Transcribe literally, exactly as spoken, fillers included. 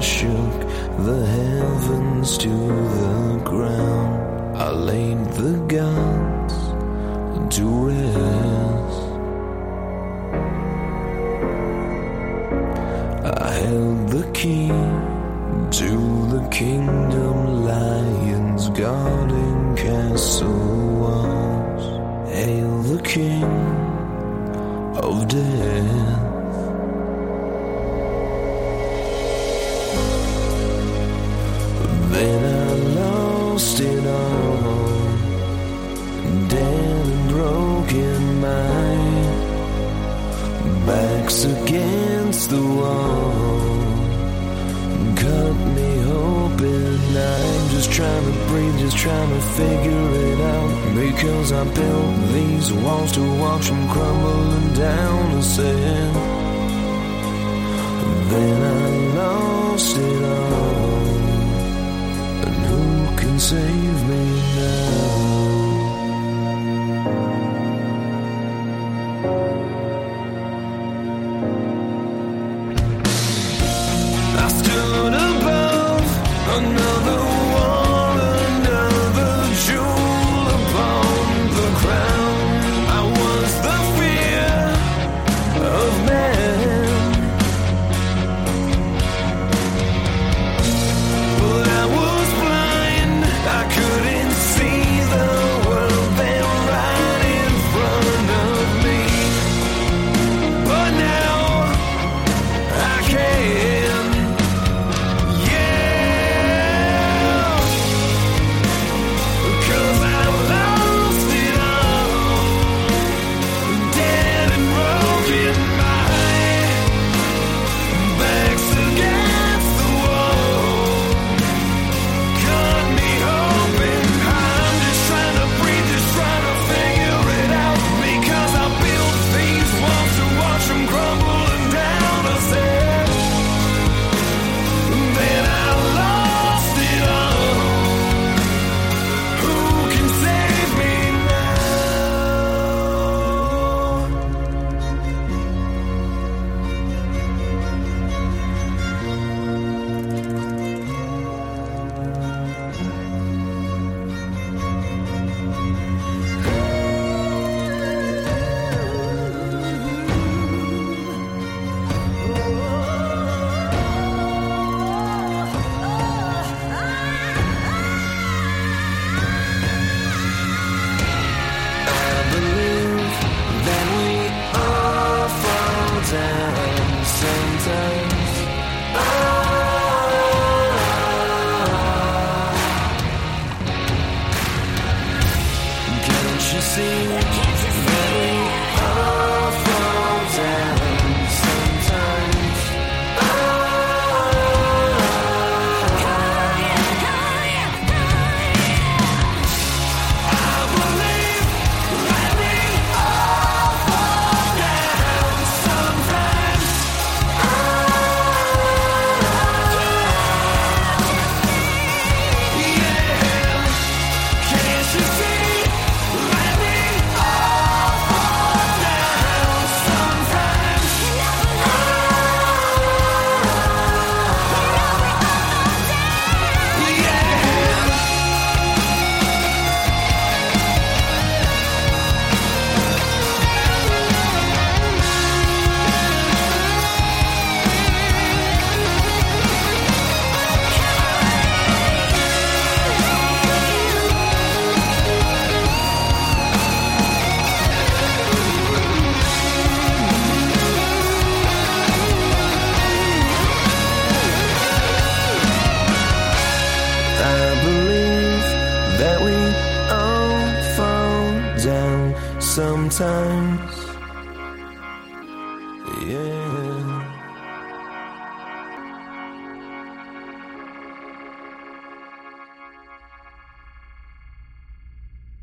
shook the heavens to the ground. I laid the gods to rest. I held the key to the kingdom, lions guarding castle walls. Hail the king of death. Then I lost it all, dead and broken mind, backs against the wall, cut me open. I'm just trying to breathe, just trying to figure it out, because I built these walls to watch them crumbling down. I said, then I lost it all, and who can save me now? Another war, another jewel upon the crown. I was the fear of man, but I was blind. I couldn't see the world there right in front of me, but now I can. Sometimes, yeah.